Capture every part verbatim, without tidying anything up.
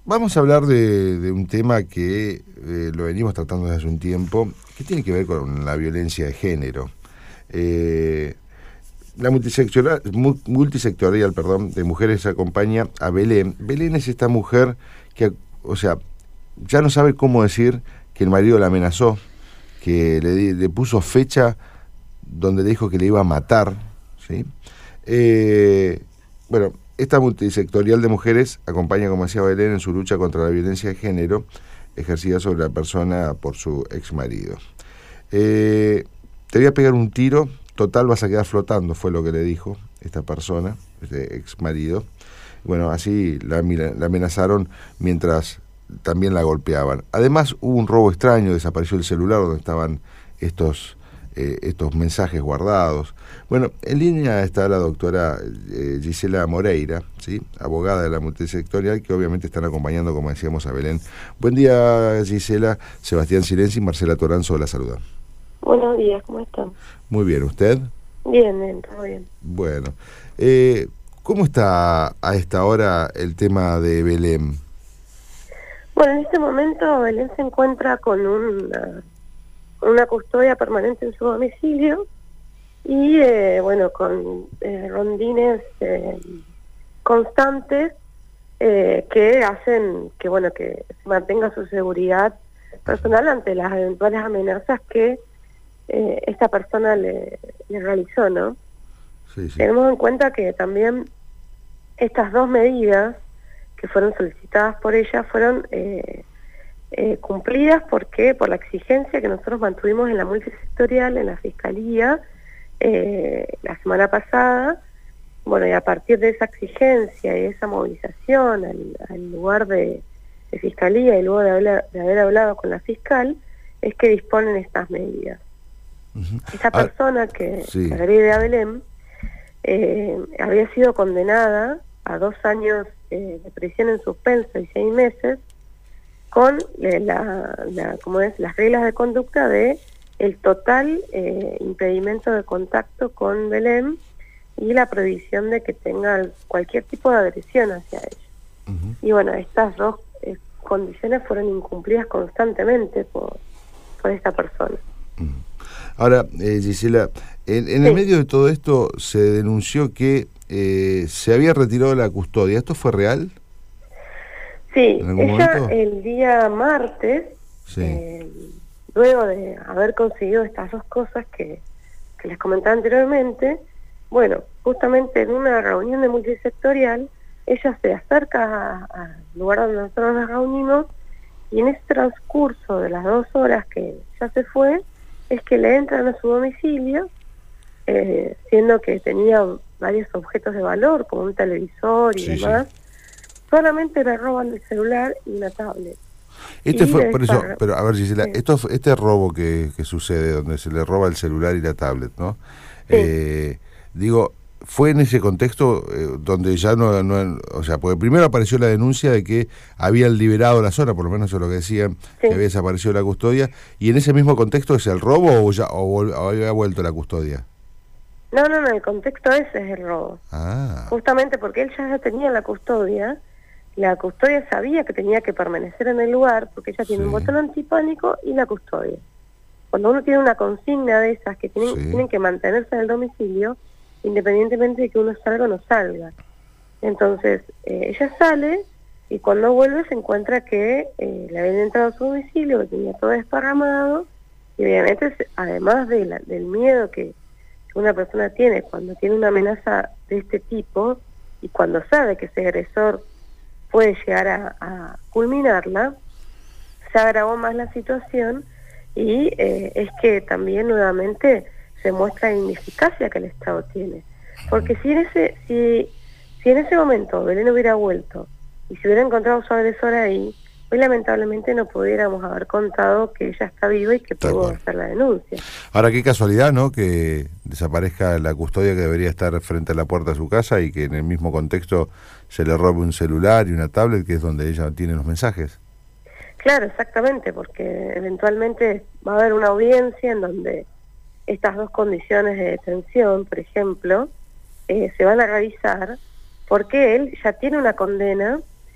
vamos a hablar de, de un tema que eh, lo venimos tratando desde hace un tiempo, que tiene que ver con la violencia de género. Eh, la multisectorial, multisectorial perdón, de mujeres acompaña a Belén. Belén es esta mujer que, o sea, ya no sabe cómo decir que el marido la amenazó, que le, le puso fecha donde le dijo que le iba a matar, ¿sí? Eh, bueno, esta multisectorial de mujeres acompaña, como decía Belén, en su lucha contra la violencia de género ejercida sobre la persona por su ex marido. Eh, te voy a pegar un tiro, total vas a quedar flotando, fue lo que le dijo esta persona, este ex marido. Bueno, así la, la amenazaron mientras también la golpeaban. Además hubo un robo extraño, desapareció el celular donde estaban estos, eh, estos mensajes guardados. Bueno, en línea está la doctora eh, Gisela Moreira, ¿sí? Abogada de la multisectorial, que obviamente están acompañando, como decíamos, a Belén. Buen día, Gisela. Sebastián Silenzi y Marcela Toranzo la saludan. Buenos días, ¿cómo están? Muy bien, ¿usted? Bien, bien, todo bien. Bueno, eh, ¿cómo está a esta hora el tema de Belén? Bueno, en este momento Belén se encuentra con una, una custodia permanente en su domicilio y, eh, bueno, con eh, rondines eh, constantes eh, que hacen que, bueno, que se mantenga su seguridad personal ante las eventuales amenazas que eh, esta persona le, le realizó, ¿no? Sí, sí. Tenemos en cuenta que también estas dos medidas que fueron solicitadas por ella fueron eh, eh, cumplidas porque por la exigencia que nosotros mantuvimos en la multisectorial, en la Fiscalía, eh, la semana pasada. Bueno, y a partir de esa exigencia y esa movilización al, al lugar de, de Fiscalía y luego de, hablar, de haber hablado con la fiscal, es que disponen estas medidas. Uh-huh. Esta persona que, sí. que agrede a Belén eh, había sido condenada a dos años eh, de prisión en suspenso y seis meses con eh, la, la, ¿cómo es? las reglas de conducta de el total eh, impedimento de contacto con Belén y la prohibición de que tenga cualquier tipo de agresión hacia ella. Uh-huh. Y bueno, estas dos eh, condiciones fueron incumplidas constantemente por, por esta persona. Uh-huh. Ahora, eh, Gisela, en, en sí. el medio de todo esto se denunció que eh, se había retirado la custodia. ¿Esto fue real? Sí, ella momento? el día martes, sí. eh, luego de haber conseguido estas dos cosas que, que les comentaba anteriormente, bueno, justamente en una reunión de multisectorial, ella se acerca al lugar donde nosotros nos reunimos y en ese transcurso de las dos horas que ya se fue, es que le entran a su domicilio, eh, siendo que tenía varios objetos de valor, como un televisor y sí, demás, sí. solamente le roban el celular y una tablet. Este y fue, por eso, pero a ver, Gisela, sí. esto, este robo que, que sucede, donde se le roba el celular y la tablet, ¿no? Sí. Eh, digo, fue en ese contexto eh, donde ya no, no, o sea, porque primero apareció la denuncia de que habían liberado la zona, por lo menos eso es lo que decían, sí. que había desaparecido la custodia, y en ese mismo contexto es el robo o ya o, o había vuelto la custodia. No, no, no, el contexto ese es el robo. Ah. Justamente porque él ya tenía la custodia, la custodia sabía que tenía que permanecer en el lugar, porque ella tiene sí. un botón antipánico y la custodia. Cuando uno tiene una consigna de esas que tienen, sí. tienen que mantenerse en el domicilio, independientemente de que uno salga o no salga. Entonces, eh, ella sale y cuando vuelve se encuentra que eh, le habían entrado a su domicilio, que tenía todo desparramado, y obviamente, además de la, del miedo que una persona tiene cuando tiene una amenaza de este tipo y cuando sabe que ese agresor puede llegar a, a culminarla, se agravó más la situación y eh, es que también nuevamente se muestra la ineficacia que el Estado tiene. Porque si en ese si, si en ese momento Belén hubiera vuelto y se hubiera encontrado su agresor ahí, hoy lamentablemente no pudiéramos haber contado que ella está viva y que pudo hacer la denuncia. Ahora, qué casualidad, ¿no?, que desaparezca la custodia que debería estar frente a la puerta de su casa y que en el mismo contexto se le robe un celular y una tablet, que es donde ella tiene los mensajes. Claro, exactamente, porque eventualmente va a haber una audiencia en donde estas dos condiciones de detención, por ejemplo, eh, se van a revisar porque él ya tiene una condena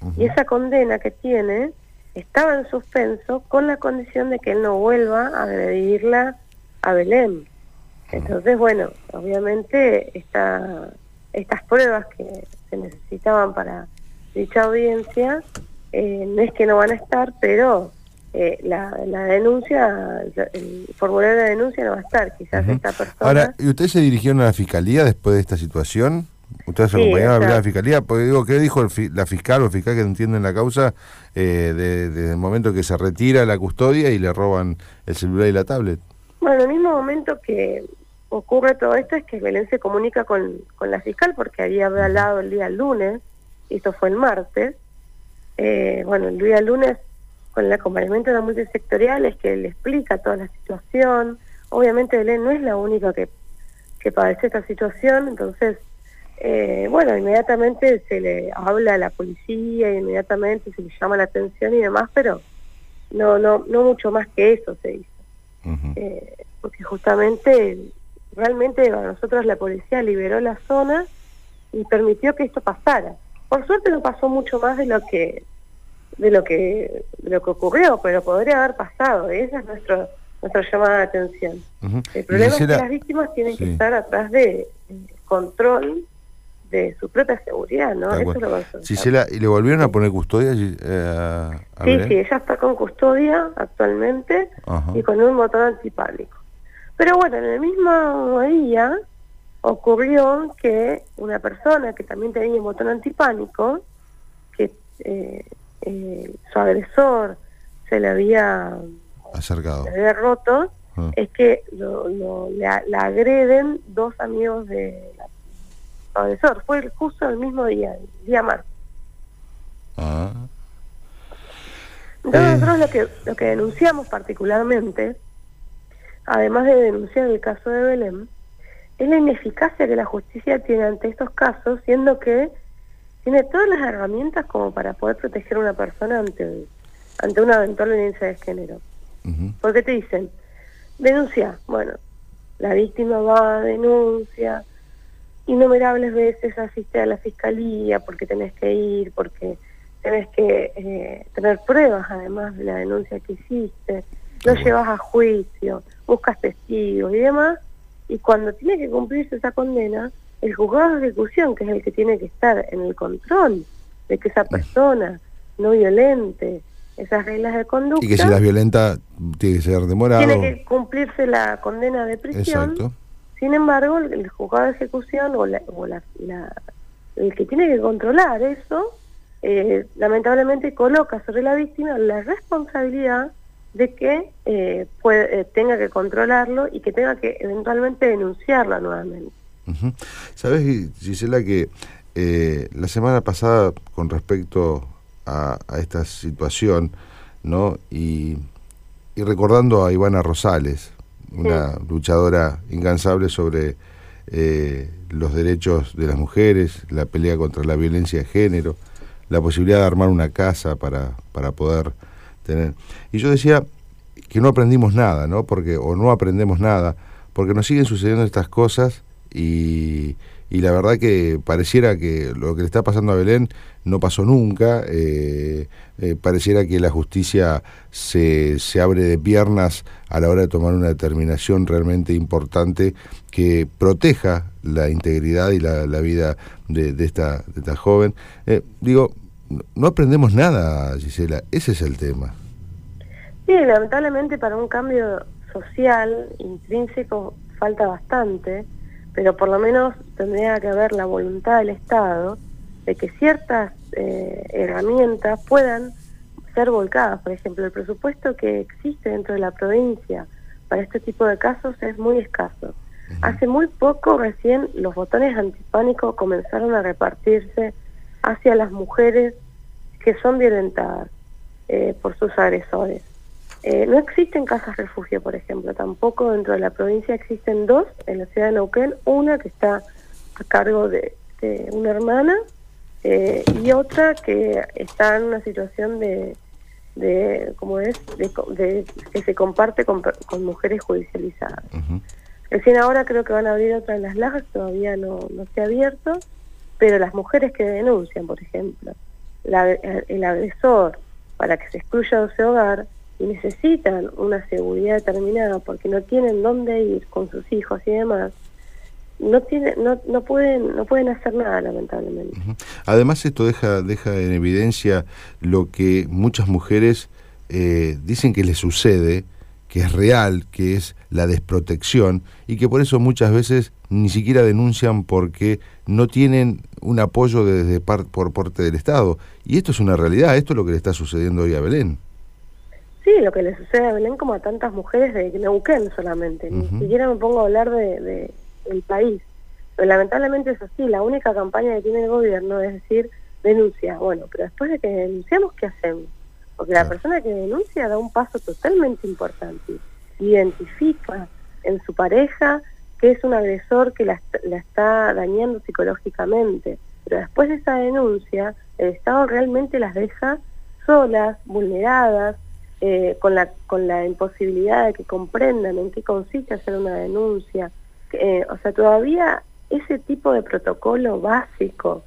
Uh-huh. Y esa condena que tiene estaba en suspenso con la condición de que él no vuelva a agredirla a Belén. Uh-huh. Entonces, bueno, obviamente esta, estas pruebas que se necesitaban para dicha audiencia, eh, no es que no van a estar, pero eh, la, la denuncia, el formulario de denuncia no va a estar, quizás uh-huh. esta persona... Ahora, ¿y ustedes se dirigieron a la Fiscalía después de esta situación? ¿Ustedes se sí, acompañaron o sea, a la Fiscalía? Porque digo, ¿qué dijo el fi la fiscal o el fiscal que entiende la causa eh, de, desde el momento que se retira la custodia y le roban el celular y la tablet? Bueno, el mismo momento que ocurre todo esto es que Belén se comunica con, con la fiscal porque había hablado el día lunes, y esto fue el martes. Eh, bueno, el día lunes, con el acompañamiento de la multisectorial, es que le explica toda la situación. Obviamente Belén no es la única que, que padece esta situación, entonces, eh, bueno, inmediatamente se le habla a la policía, inmediatamente se le llama la atención y demás, pero no no no mucho más que eso se hizo. Uh-huh. eh, porque justamente, realmente a nosotros la policía liberó la zona y permitió que esto pasara. Por suerte no pasó mucho más de lo que de lo que de lo que ocurrió, pero podría haber pasado. Esa es nuestro nuestra llamada de atención. Uh-huh. El problema Gisela, es que las víctimas tienen sí. que estar atrás de control de su propia seguridad, ¿no? Eso es lo que Gisela, ¿y le volvieron a poner custodia? Eh, a sí, sí, ella está con custodia actualmente uh-huh. y con un botón antipánico. Pero bueno, en el mismo día ocurrió que una persona que también tenía un botón antipánico, que eh, eh, su agresor se le había acercado, se le había roto, uh-huh. es que lo, lo, la, la agreden dos amigos de la agresor. Fue justo el mismo día, el día martes. Ah. Entonces eh. nosotros lo que, lo que denunciamos particularmente, además de denunciar el caso de Belén, es la ineficacia que la justicia tiene ante estos casos, siendo que tiene todas las herramientas como para poder proteger a una persona ante, ante una eventual violencia de género. Uh-huh. Porque te dicen, denuncia, bueno, la víctima va, denuncia, innumerables veces asiste a la fiscalía porque tenés que ir, porque tenés que eh, tener pruebas además de la denuncia que hiciste, lo uh-huh. llevas a juicio, buscas testigos y demás, y cuando tiene que cumplirse esa condena, el juzgado de ejecución, que es el que tiene que estar en el control de que esa persona no violente esas reglas de conducta... Y que si las violenta tiene que ser demorado. Tiene que cumplirse la condena de prisión. Exacto. Sin embargo, el, el juzgado de ejecución o, la, o la, la, el que tiene que controlar eso, eh, lamentablemente coloca sobre la víctima la responsabilidad de que eh, puede, eh, tenga que controlarlo y que tenga que eventualmente denunciarla nuevamente. Uh-huh. ¿Sabes, Gisela, que eh, la semana pasada, con respecto a, a esta situación, ¿no? Y, y recordando a Ivana Rosales, una sí. luchadora incansable sobre eh, los derechos de las mujeres, la pelea contra la violencia de género, la posibilidad de armar una casa para, para poder tener... Y yo decía que no aprendimos nada, ¿no? Porque, o no aprendemos nada, porque nos siguen sucediendo estas cosas y, y la verdad que pareciera que lo que le está pasando a Belén no pasó nunca, eh, eh, pareciera que la justicia se, se abre de piernas a la hora de tomar una determinación realmente importante que proteja la integridad y la, la vida de, de, esta, de esta joven. Eh, digo, no aprendemos nada, Gisela, ese es el tema. Sí, lamentablemente para un cambio social intrínseco falta bastante, pero por lo menos tendría que haber la voluntad del Estado de que ciertas eh, herramientas puedan ser volcadas. Por ejemplo, el presupuesto que existe dentro de la provincia para este tipo de casos es muy escaso. Uh-huh. Hace muy poco recién los botones antipánico comenzaron a repartirse hacia las mujeres que son violentadas eh, por sus agresores. Eh, no existen casas refugio, por ejemplo, tampoco dentro de la provincia existen dos, en la ciudad de Neuquén, una que está a cargo de, de una hermana eh, y otra que está en una situación de, de ¿cómo es?, de, de, que se comparte con, con mujeres judicializadas. Uh-huh. Recién ahora creo que van a abrir otra en Las Lajas, todavía no, no se ha abierto, pero las mujeres que denuncian, por ejemplo, la, el agresor para que se excluya de ese hogar y necesitan una seguridad determinada porque no tienen dónde ir con sus hijos y demás, no tiene, no, no pueden, no pueden hacer nada, lamentablemente. Uh-huh. Además, esto deja, deja en evidencia lo que muchas mujeres eh, dicen que les sucede, que es real, que es la desprotección, y que por eso muchas veces ni siquiera denuncian porque no tienen un apoyo desde par, por parte del Estado. Y esto es una realidad, esto es lo que le está sucediendo hoy a Belén. Sí, lo que le sucede a Belén como a tantas mujeres de Neuquén solamente, uh-huh. Ni siquiera me pongo a hablar de, de del país. Pero lamentablemente es así, la única campaña que tiene el gobierno es decir, denuncia. Bueno, pero después de que denunciamos, ¿qué hacemos? Porque la persona que denuncia da un paso totalmente importante. Identifica en su pareja que es un agresor que la, la está dañando psicológicamente. Pero después de esa denuncia, el Estado realmente las deja solas, vulneradas, eh, con la con la imposibilidad de que comprendan en qué consiste hacer una denuncia. Eh, o sea, todavía ese tipo de protocolo básico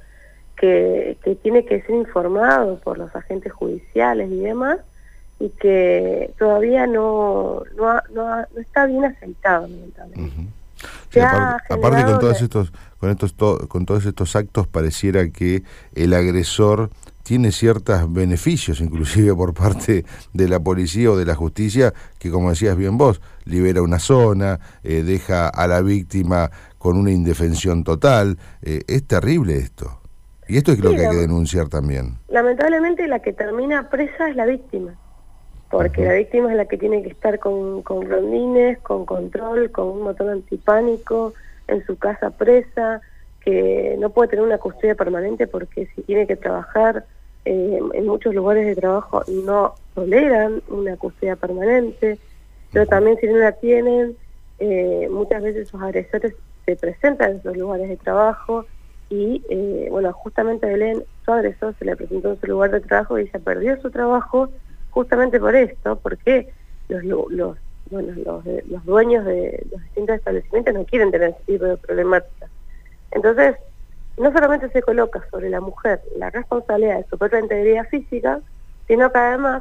que, que tiene que ser informado por los agentes judiciales y demás, y que todavía no no, no, no está bien aceitado, lamentablemente. Uh-huh. Sí, aparte, aparte con todos estos con estos to, con todos estos actos pareciera que el agresor tiene ciertos beneficios, inclusive por parte de la policía o de la justicia, que como decías bien vos, libera una zona, eh, deja a la víctima con una indefensión total. Eh, es terrible esto. Y esto es sí, lo que hay que denunciar también. Lamentablemente la que termina presa es la víctima, porque uh-huh. La víctima es la que tiene que estar con, con rondines, con control, con un botón antipánico, en su casa presa, que no puede tener una custodia permanente porque si tiene que trabajar, eh, en muchos lugares de trabajo no toleran una custodia permanente, pero también si no la tienen, eh, muchas veces sus agresores se presentan en esos lugares de trabajo y, eh, bueno, justamente a Belén, su agresor se le presentó en su lugar de trabajo y ella perdió su trabajo justamente por esto, porque los, los, bueno, los, los dueños de los distintos establecimientos no quieren tener ese tipo de problemática. Entonces, no solamente se coloca sobre la mujer la responsabilidad de su propia integridad física, sino que además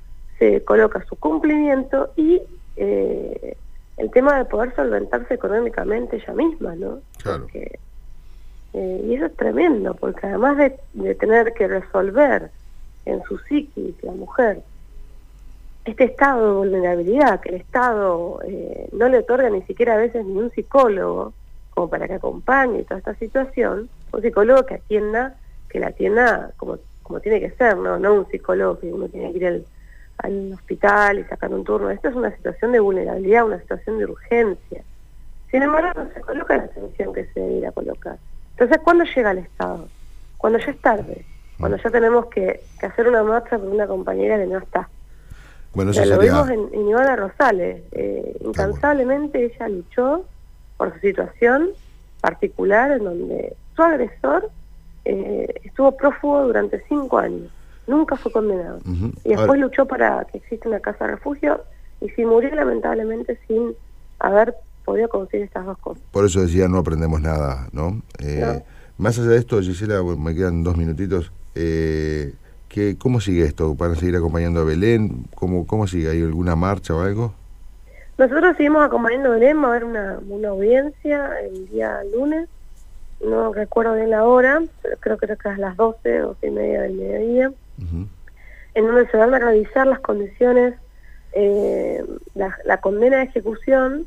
se coloca su cumplimiento y eh, el tema de poder solventarse económicamente ella misma, ¿no? Claro. Porque, eh, y eso es tremendo, porque además de, de tener que resolver en su psiquis, la mujer, este estado de vulnerabilidad, que el Estado eh, no le otorga ni siquiera a veces ni un psicólogo, como para que acompañe toda esta situación, un psicólogo que atienda, que la atienda como, como tiene que ser, no no un psicólogo que uno tiene que ir al, al hospital y sacar un turno. Esto es una situación de vulnerabilidad, una situación de urgencia. Sin embargo, no se coloca la atención que se debe ir a colocar. Entonces, ¿cuándo llega el Estado? Cuando ya es tarde, cuando ya tenemos que, que hacer una marcha por una compañera que no está. Bueno, eso o sea, sería... Lo vimos en, en Ivana Rosales, eh, incansablemente ella luchó por su situación particular en donde su agresor eh, estuvo prófugo durante cinco años, nunca fue condenado. Uh-huh. Y después Ahora... luchó para que exista una casa de refugio y se murió lamentablemente sin haber podido conseguir estas dos cosas. Por eso decía, no aprendemos nada, ¿no? Eh, no. Más allá de esto, Gisela, me quedan dos minutitos, eh, ¿qué, ¿cómo sigue esto? ¿Van a seguir acompañando a Belén? ¿Cómo, cómo sigue? ¿Hay alguna marcha o algo? Nosotros seguimos acompañando a Belén, va a haber una, una audiencia el día lunes, no recuerdo bien la hora, pero creo que es a las doce, doce y media del mediodía, uh-huh. En donde se van a revisar las condiciones, eh, la, la condena de ejecución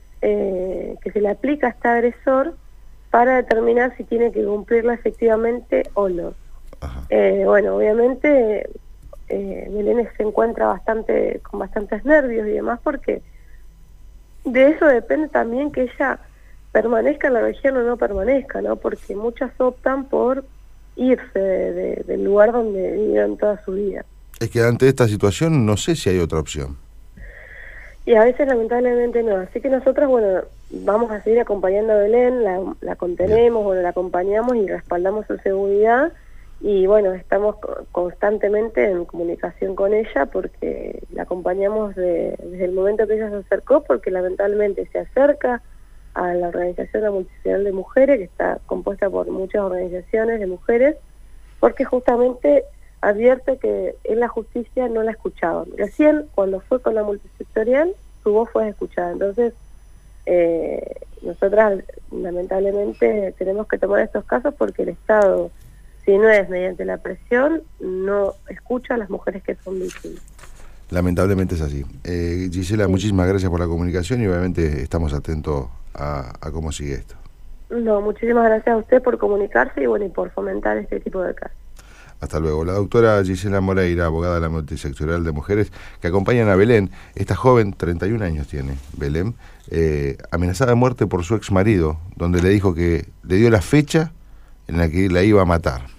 eh, que se le aplica a este agresor para determinar si tiene que cumplirla efectivamente o no. Uh-huh. Eh, bueno, obviamente eh, Belén se encuentra bastante con bastantes nervios y demás porque de eso depende también que ella permanezca en la región o no permanezca, ¿no? Porque muchas optan por irse de, de, del lugar donde vivieron toda su vida. Es que ante esta situación no sé si hay otra opción. Y a veces lamentablemente no. Así que nosotros, bueno, vamos a seguir acompañando a Belén, la, la contenemos, bueno, la acompañamos y respaldamos su seguridad. Y bueno, estamos constantemente en comunicación con ella porque la acompañamos de, desde el momento que ella se acercó, porque lamentablemente se acerca a la Organización Multinacional de Mujeres, que está compuesta por muchas organizaciones de mujeres, porque justamente advierte que en la justicia no la escuchaban. Recién, cuando fue con la multisectorial, su voz fue escuchada. Entonces, eh, nosotras lamentablemente tenemos que tomar estos casos porque el Estado, si no es mediante la presión, no escucha a las mujeres que son víctimas. Lamentablemente es así. Eh, Gisela, Sí. muchísimas gracias por la comunicación y obviamente estamos atentos a, a cómo sigue esto. No, muchísimas gracias a usted por comunicarse y bueno, y por fomentar este tipo de casos. Hasta luego. La doctora Gisela Moreira, abogada de la multisectorial de mujeres, que acompañan a Belén. Esta joven, treinta y un años tiene, Belén, eh, amenazada de muerte por su ex marido, donde le dijo que le dio la fecha en la que la iba a matar.